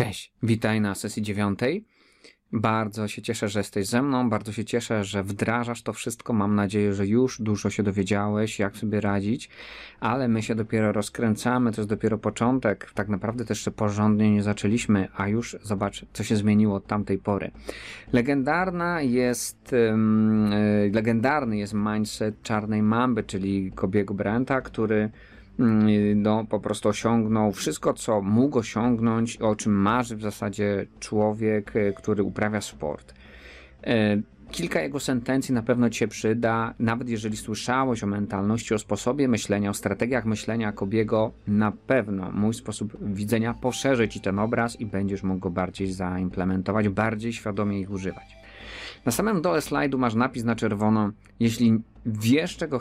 Cześć, witaj na sesji 9. Bardzo się cieszę, że jesteś ze mną, bardzo się cieszę, że wdrażasz to wszystko. Mam nadzieję, że już dużo się dowiedziałeś, jak sobie radzić, ale my się dopiero rozkręcamy, to jest dopiero początek. Tak naprawdę też jeszcze porządnie nie zaczęliśmy, a już zobacz, co się zmieniło od tamtej pory. Legendarny jest mindset czarnej mamby, czyli Kobiego Bryanta, który po prostu osiągnął wszystko, co mógł osiągnąć, o czym marzy w zasadzie człowiek, który uprawia sport. Kilka jego sentencji na pewno ci się przyda, nawet jeżeli słyszałeś o mentalności, o sposobie myślenia, o strategiach myślenia Kobiego, na pewno mój sposób widzenia poszerzy ci ten obraz i będziesz mógł go bardziej zaimplementować, bardziej świadomie ich używać. Na samym dole slajdu masz napis na czerwono: jeśli wiesz, czego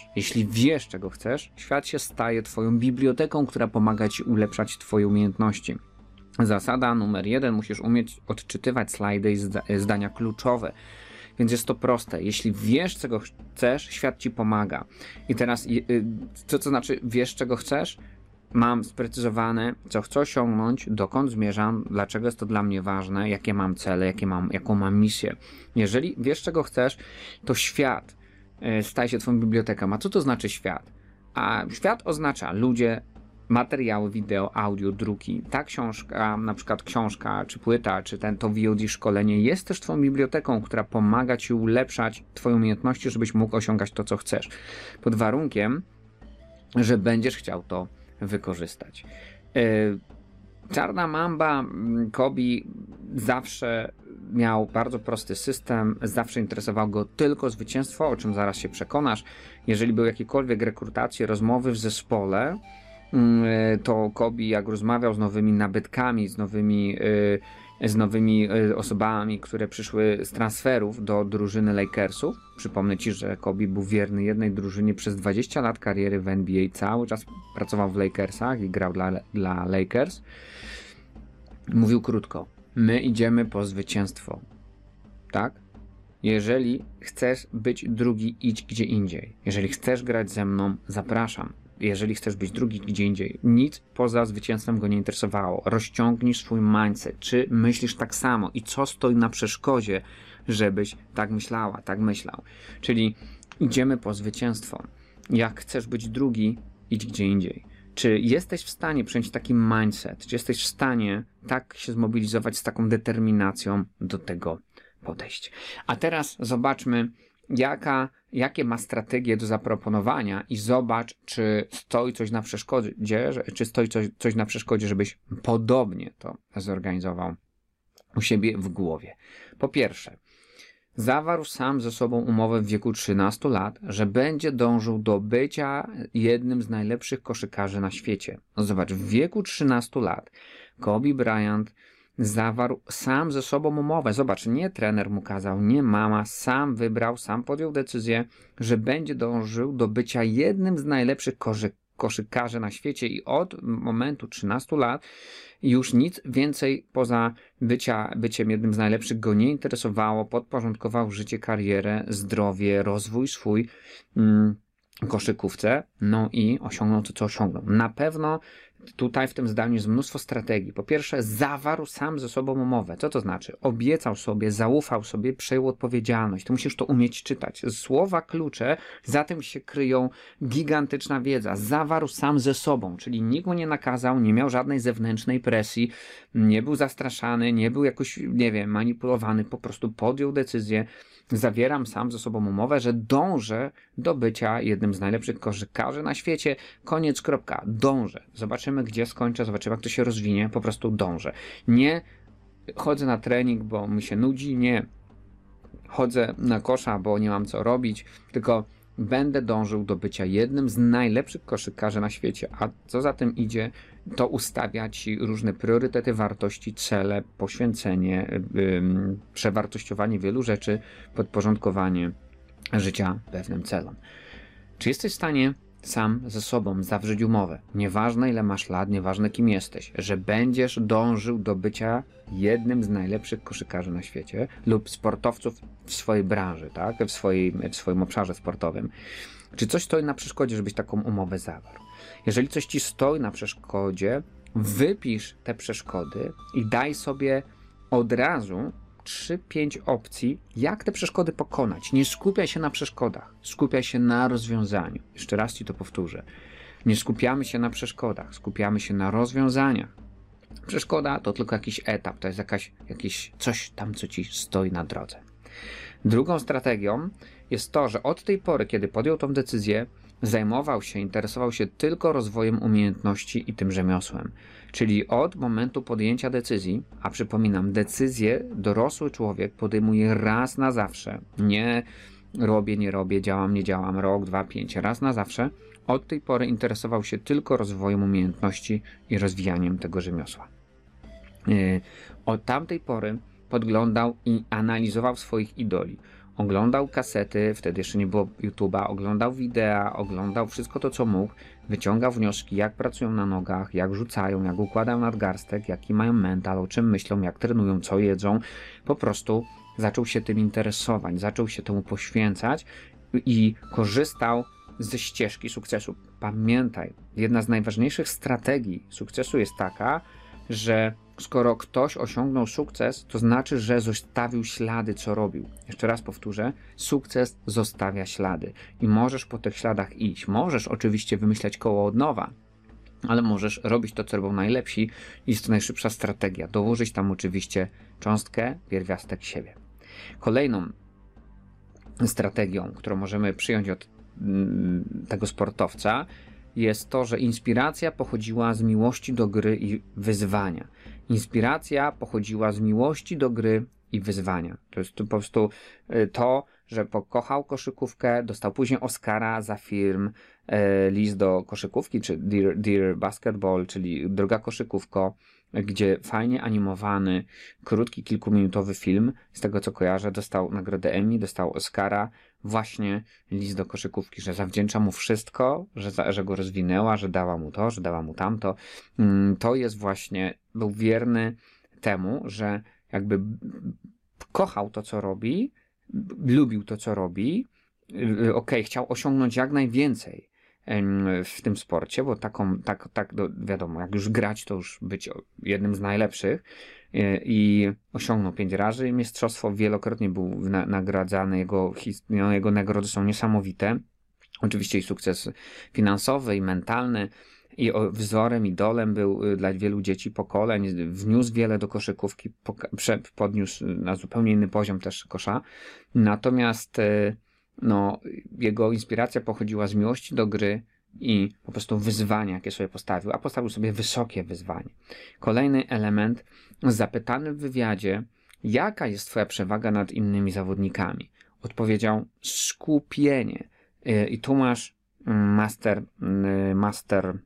chcesz, świat się staje twoją biblioteką, która pomaga ci ulepszać twoje umiejętności. Zasada numer 1, musisz umieć odczytywać slajdy i zdania kluczowe. Więc jest to proste. Jeśli wiesz, czego chcesz, świat ci pomaga. I teraz, co to znaczy wiesz, czego chcesz? Mam sprecyzowane, co chcę osiągnąć, dokąd zmierzam, dlaczego jest to dla mnie ważne, jakie mam cele, jaką mam misję. Jeżeli wiesz, czego chcesz, to świat staje się twoją biblioteką. A co to znaczy świat? A świat oznacza ludzie, materiały wideo, audio, druki. Ta książka, na przykład książka, czy płyta, czy to VOD szkolenie jest też twoją biblioteką, która pomaga ci ulepszać twoje umiejętności, żebyś mógł osiągać to, co chcesz. Pod warunkiem, że będziesz chciał to wykorzystać. Czarna mamba, Kobi, zawsze miał bardzo prosty system, zawsze interesowało go tylko zwycięstwo, o czym zaraz się przekonasz. Jeżeli były jakiekolwiek rekrutacje, rozmowy w zespole, to Kobi, jak rozmawiał z nowymi nabytkami, z nowymi osobami, które przyszły z transferów do drużyny Lakersów. Przypomnę ci, że Kobi był wierny jednej drużynie przez 20 lat kariery w NBA, cały czas pracował w Lakersach i grał dla Lakers. Mówił krótko: my idziemy po zwycięstwo. Tak? Jeżeli chcesz być drugi, idź gdzie indziej. Jeżeli chcesz grać ze mną, zapraszam. Jeżeli chcesz być drugi gdzie indziej, nic poza zwycięstwem go nie interesowało. Rozciągnij swój mindset. Czy myślisz tak samo? I co stoi na przeszkodzie, żebyś tak myślała, tak myślał? Czyli idziemy po zwycięstwo. Jak chcesz być drugi, idź gdzie indziej. Czy jesteś w stanie przyjąć taki mindset? Czy jesteś w stanie tak się zmobilizować z taką determinacją do tego podejść? A teraz zobaczmy, jakie ma strategie do zaproponowania i zobacz, czy stoi coś na przeszkodzie, żebyś podobnie to zorganizował u siebie w głowie. Po pierwsze, zawarł sam ze sobą umowę w wieku 13 lat, że będzie dążył do bycia jednym z najlepszych koszykarzy na świecie. No zobacz, w wieku 13 lat Kobe Bryant zawarł sam ze sobą umowę. Zobacz, nie trener mu kazał, nie mama, sam wybrał, sam podjął decyzję, że będzie dążył do bycia jednym z najlepszych koszykarzy na świecie i od momentu 13 lat już nic więcej poza byciem jednym z najlepszych go nie interesowało. Podporządkował życie, karierę, zdrowie, rozwój swój koszykówce, no i osiągnął to, co osiągnął. Na pewno tutaj w tym zdaniu jest mnóstwo strategii. Po pierwsze, zawarł sam ze sobą umowę. Co to znaczy? Obiecał sobie, zaufał sobie, przejął odpowiedzialność. Ty musisz to umieć czytać. Słowa klucze, za tym się kryją gigantyczna wiedza. Zawarł sam ze sobą, czyli nikt mu nie nakazał, nie miał żadnej zewnętrznej presji, nie był zastraszany, nie był jakoś, manipulowany, po prostu podjął decyzję. Zawieram sam ze sobą umowę, że dążę do bycia jednym z najlepszych koszykarzy na świecie. Koniec, kropka. Dążę. Zobaczymy, gdzie skończę, zobaczymy, jak to się rozwinie. Po prostu dążę. Nie chodzę na trening, bo mi się nudzi. Nie chodzę na kosza, bo nie mam co robić. Tylko będę dążył do bycia jednym z najlepszych koszykarzy na świecie. A co za tym idzie, to ustawia ci różne priorytety, wartości, cele, poświęcenie, przewartościowanie wielu rzeczy, podporządkowanie życia pewnym celom. Czy jesteś w stanie sam ze sobą zawrzeć umowę? Nieważne, ile masz lat, nieważne, kim jesteś, że będziesz dążył do bycia jednym z najlepszych koszykarzy na świecie lub sportowców w swojej branży, tak? w swoim obszarze sportowym. Czy coś stoi na przeszkodzie, żebyś taką umowę zawarł? Jeżeli coś ci stoi na przeszkodzie, wypisz te przeszkody i daj sobie od razu 3-5 opcji, jak te przeszkody pokonać. Nie skupiaj się na przeszkodach, skupiaj się na rozwiązaniu. Jeszcze raz Ci to powtórzę. Nie skupiamy się na przeszkodach, skupiamy się na rozwiązaniach. Przeszkoda to tylko jakiś etap, to jest jakieś coś tam, co Ci stoi na drodze. Drugą strategią jest to, że od tej pory, kiedy podjął tą decyzję, interesował się tylko rozwojem umiejętności i tym rzemiosłem. Czyli od momentu podjęcia decyzji, a przypominam, decyzję dorosły człowiek podejmuje raz na zawsze. Nie robię, nie robię, działam, nie działam, rok, 2, 5, raz na zawsze. Od tej pory interesował się tylko rozwojem umiejętności i rozwijaniem tego rzemiosła. Od tamtej pory podglądał i analizował swoich idoli. Oglądał kasety, wtedy jeszcze nie było YouTube'a, oglądał wideo, oglądał wszystko to, co mógł, wyciągał wnioski, jak pracują na nogach, jak rzucają, jak układają nadgarstek, jaki mają mental, o czym myślą, jak trenują, co jedzą. Po prostu zaczął się tym interesować, zaczął się temu poświęcać i korzystał ze ścieżki sukcesu. Pamiętaj, jedna z najważniejszych strategii sukcesu jest taka, że skoro ktoś osiągnął sukces, to znaczy, że zostawił ślady, co robił. Jeszcze raz powtórzę, sukces zostawia ślady i możesz po tych śladach iść. Możesz oczywiście wymyślać koło od nowa, ale możesz robić to, co robią najlepsi. Jest to najszybsza strategia. Dołożyć tam oczywiście cząstkę, pierwiastek siebie. Kolejną strategią, którą możemy przyjąć od tego sportowca, jest to, że inspiracja pochodziła z miłości do gry i wyzwania. Inspiracja pochodziła z miłości do gry i wyzwania. To jest po prostu to, że pokochał koszykówkę, dostał później Oscara za film List do koszykówki, czy Dear Basketball, czyli Droga koszykówko, gdzie fajnie animowany, krótki, kilkuminutowy film, z tego co kojarzę, dostał nagrodę Emmy, dostał Oscara, właśnie List do koszykówki, że zawdzięcza mu wszystko, że go rozwinęła, że dała mu to, że dała mu tamto. To jest właśnie, był wierny temu, że jakby kochał to, co robi, lubił to, co robi, chciał osiągnąć jak najwięcej w tym sporcie, bo wiadomo, jak już grać, to już być jednym z najlepszych i osiągnął 5 razy mistrzostwo, wielokrotnie był nagradzany, jego nagrody są niesamowite, oczywiście i sukces finansowy i mentalny, i wzorem, idolem był dla wielu dzieci pokoleń, wniósł wiele do koszykówki, podniósł na zupełnie inny poziom też kosza, natomiast jego inspiracja pochodziła z miłości do gry i po prostu wyzwania, jakie sobie postawił, a postawił sobie wysokie wyzwanie. Kolejny element, zapytany w wywiadzie, jaka jest twoja przewaga nad innymi zawodnikami? Odpowiedział skupienie. I tu masz master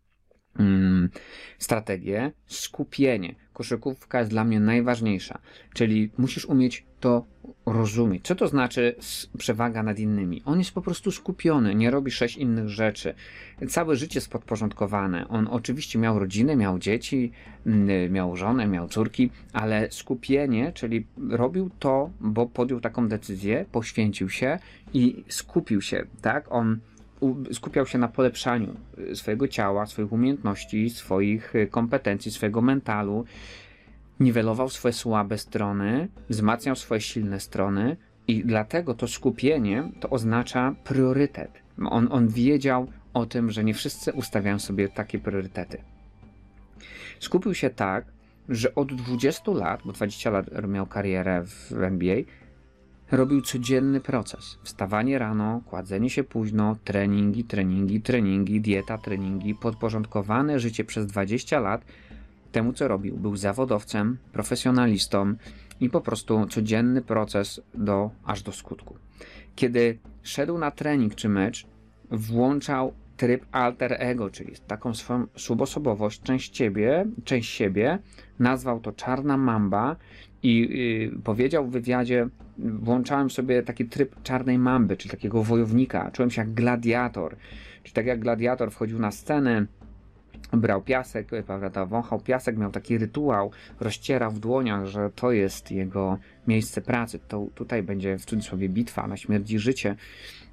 strategię, skupienie. Koszykówka jest dla mnie najważniejsza, czyli musisz umieć to rozumieć. Co to znaczy przewaga nad innymi? On jest po prostu skupiony, nie robi 6 innych rzeczy. Całe życie jest podporządkowane. On oczywiście miał rodzinę, miał dzieci, miał żonę, miał córki, ale skupienie, czyli robił to, bo podjął taką decyzję, poświęcił się i skupił się, tak? On skupiał się na polepszaniu swojego ciała, swoich umiejętności, swoich kompetencji, swojego mentalu, niwelował swoje słabe strony, wzmacniał swoje silne strony i dlatego to skupienie to oznacza priorytet. On wiedział o tym, że nie wszyscy ustawiają sobie takie priorytety. Skupił się tak, że od 20 lat, bo 20 lat miał karierę w NBA, robił codzienny proces. Wstawanie rano, kładzenie się późno, treningi, dieta, treningi, podporządkowane życie przez 20 lat temu, co robił. Był zawodowcem, profesjonalistą i po prostu codzienny proces aż do skutku. Kiedy szedł na trening czy mecz, włączał tryb alter ego, czyli taką swoją subosobowość, część siebie, nazwał to czarna mamba i powiedział w wywiadzie, włączałem sobie taki tryb czarnej mamby, czyli takiego wojownika, czułem się jak gladiator, czyli tak jak gladiator wchodził na scenę, brał piasek, wąchał piasek, miał taki rytuał, rozcierał w dłoniach, że to jest jego miejsce pracy, to tutaj będzie w cudzysłowie bitwa na śmierć i życie.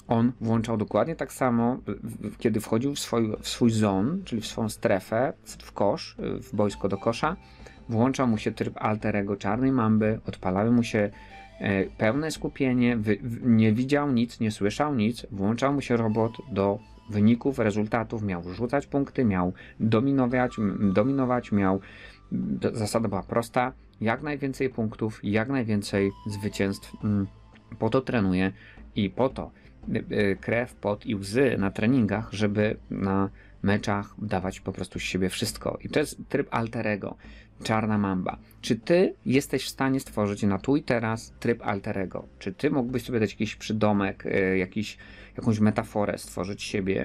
on włączał dokładnie tak samo, kiedy wchodził w swój zone, czyli w swoją strefę, w kosz, w boisko do kosza, włączał mu się tryb alterego czarnej mamby, odpalały mu się pełne skupienie, nie widział nic, nie słyszał nic, włączał mu się robot do wyników, rezultatów, miał rzucać punkty, miał dominować, zasada była prosta, jak najwięcej punktów, jak najwięcej zwycięstw. Po to trenuje i po to krew, pot i łzy na treningach, żeby na meczach dawać po prostu z siebie wszystko. I to jest tryb alterego, czarna mamba. Czy ty jesteś w stanie stworzyć na tu i teraz tryb alterego? Czy ty mógłbyś sobie dać jakiś przydomek, jakąś metaforę stworzyć siebie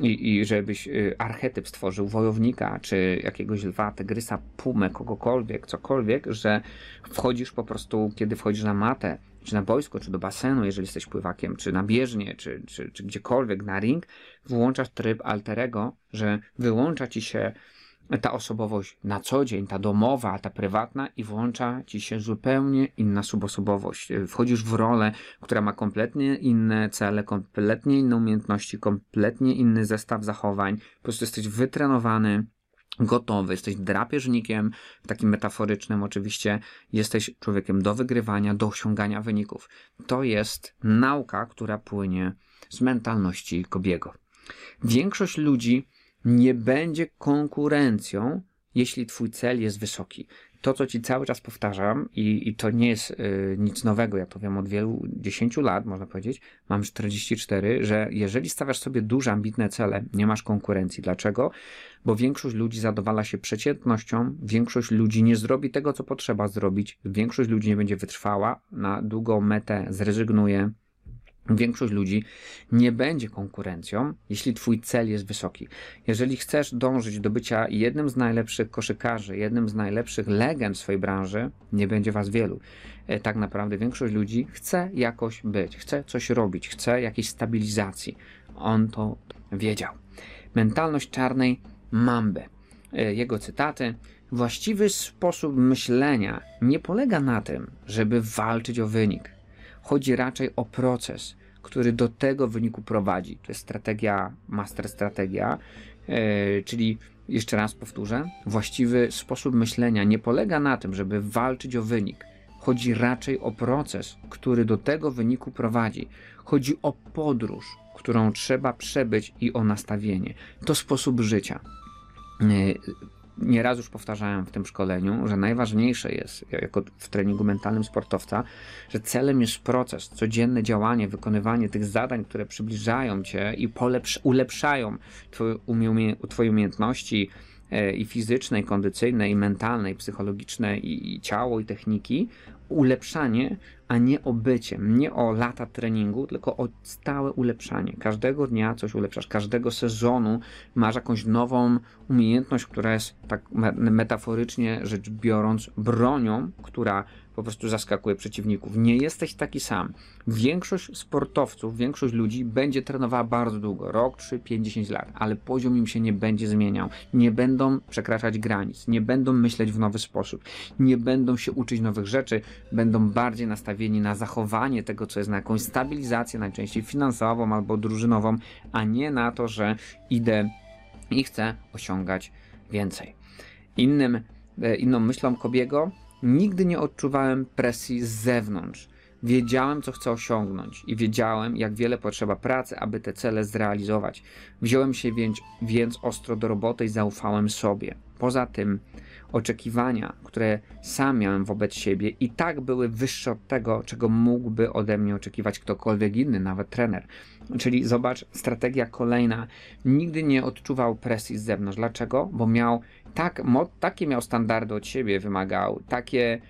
i żebyś archetyp stworzył wojownika, czy jakiegoś lwa, tygrysa, pumę, kogokolwiek, cokolwiek, że wchodzisz po prostu, kiedy wchodzisz na matę, czy na boisko, czy do basenu, jeżeli jesteś pływakiem, czy na bieżnię, czy gdziekolwiek na ring, włączasz tryb alterego, że wyłącza ci się ta osobowość na co dzień, ta domowa, ta prywatna i włącza ci się zupełnie inna subosobowość. Wchodzisz w rolę, która ma kompletnie inne cele, kompletnie inne umiejętności, kompletnie inny zestaw zachowań. Po prostu jesteś wytrenowany, gotowy, jesteś drapieżnikiem, takim metaforycznym oczywiście, jesteś człowiekiem do wygrywania, do osiągania wyników. To jest nauka, która płynie z mentalności Kobiego. Większość ludzi nie będzie konkurencją, jeśli twój cel jest wysoki. To, co ci cały czas powtarzam i to nie jest nic nowego, ja to wiem od wielu 10 lat, można powiedzieć, mam 44, że jeżeli stawiasz sobie duże, ambitne cele, nie masz konkurencji. Dlaczego? Bo większość ludzi zadowala się przeciętnością, większość ludzi nie zrobi tego, co potrzeba zrobić, większość ludzi nie będzie wytrwała, na długą metę zrezygnuje. Większość ludzi nie będzie konkurencją, jeśli twój cel jest wysoki. Jeżeli chcesz dążyć do bycia jednym z najlepszych koszykarzy, jednym z najlepszych legend w swojej branży, nie będzie was wielu. Tak naprawdę większość ludzi chce jakoś być, chce coś robić, chce jakiejś stabilizacji. On to wiedział. Mentalność czarnej mamby. Jego cytaty. Właściwy sposób myślenia nie polega na tym, żeby walczyć o wynik. Chodzi raczej o proces, który do tego wyniku prowadzi. To jest strategia, master strategia, czyli jeszcze raz powtórzę, właściwy sposób myślenia nie polega na tym, żeby walczyć o wynik. Chodzi raczej o proces, który do tego wyniku prowadzi. Chodzi o podróż, którą trzeba przebyć i o nastawienie. To sposób życia. Nieraz już powtarzałem w tym szkoleniu, że najważniejsze jest, jako w treningu mentalnym sportowca, że celem jest proces, codzienne działanie, wykonywanie tych zadań, które przybliżają cię i ulepszają twoje umiejętności i fizyczne, i kondycyjne, i mentalne, i psychologiczne, i ciało, i techniki. Ulepszanie, a nie o bycie, nie o lata treningu, tylko o stałe ulepszanie. Każdego dnia coś ulepszasz, każdego sezonu masz jakąś nową umiejętność, która jest, tak metaforycznie rzecz biorąc, bronią, która po prostu zaskakuje przeciwników. Nie jesteś taki sam. Większość sportowców, większość ludzi będzie trenowała bardzo długo, rok, 3, 5, 10 lat, ale poziom im się nie będzie zmieniał. Nie będą przekraczać granic, nie będą myśleć w nowy sposób, nie będą się uczyć nowych rzeczy, będą bardziej nastawieni na zachowanie tego, co jest, na jakąś stabilizację, najczęściej finansową albo drużynową, a nie na to, że idę i chcę osiągać więcej. Inną myślą Kobiego, nigdy nie odczuwałem presji z zewnątrz. Wiedziałem, co chcę osiągnąć i wiedziałem, jak wiele potrzeba pracy, aby te cele zrealizować. Wziąłem się więc ostro do roboty i zaufałem sobie. Poza tym oczekiwania, które sam miałem wobec siebie, i tak były wyższe od tego, czego mógłby ode mnie oczekiwać ktokolwiek inny, nawet trener. Czyli zobacz, strategia kolejna. Nigdy nie odczuwał presji z zewnątrz. Dlaczego? Bo miał takie miał standardy od siebie, wymagał, takie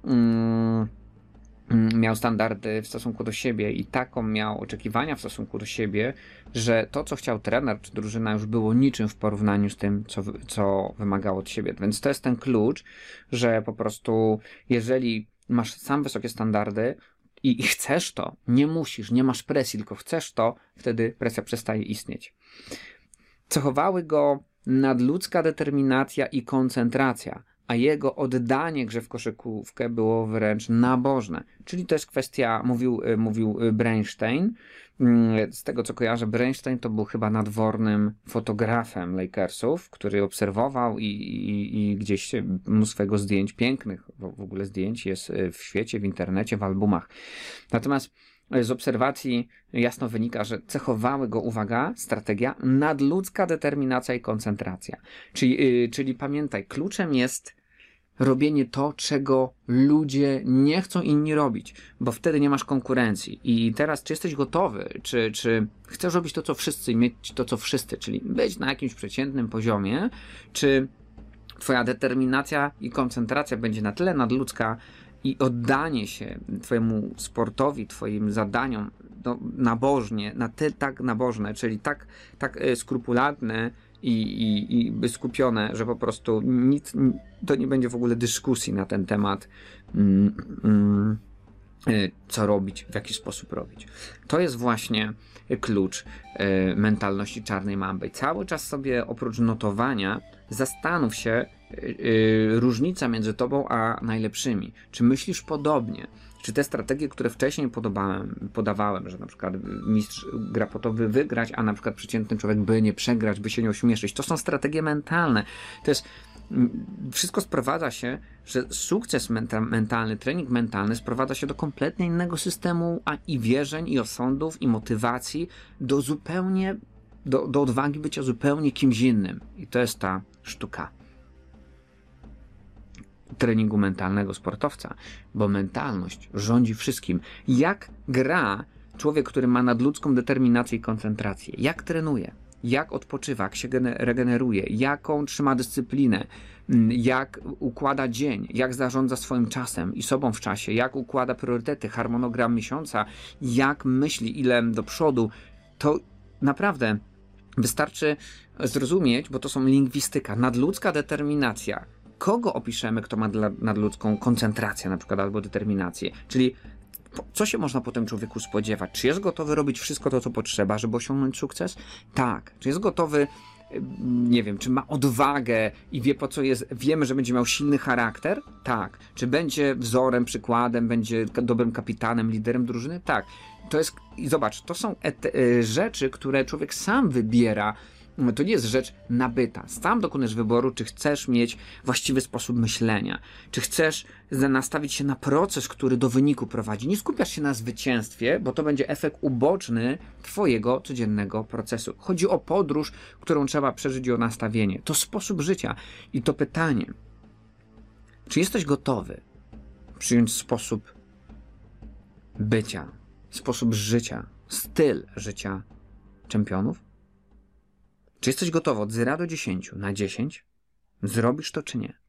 miał standardy w stosunku do siebie i taką miał oczekiwania w stosunku do siebie, że to, co chciał trener czy drużyna, już było niczym w porównaniu z tym, co wymagało od siebie. Więc to jest ten klucz, że po prostu jeżeli masz sam wysokie standardy i chcesz to, nie musisz, nie masz presji, tylko chcesz to, wtedy presja przestaje istnieć. Cechowały go nadludzka determinacja i koncentracja. a jego oddanie grze w koszykówkę było wręcz nabożne. Czyli to jest kwestia, mówił Bernstein. Z tego co kojarzę, Bernstein to był chyba nadwornym fotografem Lakersów, który obserwował i gdzieś mnóstwo jego zdjęć, pięknych w ogóle zdjęć jest w świecie, w internecie, w albumach. Natomiast z obserwacji jasno wynika, że cechowały go, uwaga, strategia, nadludzka determinacja i koncentracja. Czyli pamiętaj, kluczem jest robienie to, czego ludzie nie chcą inni robić, bo wtedy nie masz konkurencji. I teraz, czy jesteś gotowy, czy chcesz robić to, co wszyscy i mieć to, co wszyscy, czyli być na jakimś przeciętnym poziomie, czy twoja determinacja i koncentracja będzie na tyle nadludzka i oddanie się twojemu sportowi, twoim zadaniom nabożnie, tak nabożne, czyli tak skrupulatne i skupione, że po prostu to nie będzie w ogóle dyskusji na ten temat, co robić, w jaki sposób robić. To jest właśnie klucz mentalności czarnej mamby. Cały czas sobie oprócz notowania zastanów się, różnica między tobą a najlepszymi. Czy myślisz podobnie? Czy te strategie, które wcześniej podawałem, że na przykład mistrz gra po to, by wygrać, a na przykład przeciętny człowiek by nie przegrać, by się nie ośmieszyć, to są strategie mentalne. To jest wszystko sprowadza się, że sukces mentalny, trening mentalny sprowadza się do kompletnie innego systemu i wierzeń, i osądów, i motywacji, do odwagi bycia zupełnie kimś innym. I to jest ta sztuka treningu mentalnego sportowca, bo mentalność rządzi wszystkim. Jak gra człowiek, który ma nadludzką determinację i koncentrację? Jak trenuje? Jak odpoczywa? Jak się regeneruje? Jaką trzyma dyscyplinę? Jak układa dzień? Jak zarządza swoim czasem i sobą w czasie? Jak układa priorytety? Harmonogram miesiąca? Jak myśli? Ile do przodu? To naprawdę wystarczy zrozumieć, bo to są lingwistyka, nadludzka determinacja. Kogo opiszemy, kto ma nadludzką koncentrację na przykład albo determinację? Czyli co się można po tym człowieku spodziewać? Czy jest gotowy robić wszystko to, co potrzeba, żeby osiągnąć sukces? Tak. Czy jest gotowy, nie wiem, czy ma odwagę i wie po co jest, wiemy, że będzie miał silny charakter? Tak. Czy będzie wzorem, przykładem, będzie dobrym kapitanem, liderem drużyny? Tak. To jest, i zobacz, to są rzeczy, które człowiek sam wybiera. To nie jest rzecz nabyta. Sam dokonujesz wyboru, czy chcesz mieć właściwy sposób myślenia, czy chcesz nastawić się na proces, który do wyniku prowadzi. Nie skupiasz się na zwycięstwie, bo to będzie efekt uboczny twojego codziennego procesu. Chodzi o podróż, którą trzeba przeżyć, i o nastawienie. To sposób życia. I to pytanie, czy jesteś gotowy przyjąć sposób bycia, sposób życia, styl życia czempionów? Czy jesteś gotowy od 0 do 10 na 10? Zrobisz to czy nie?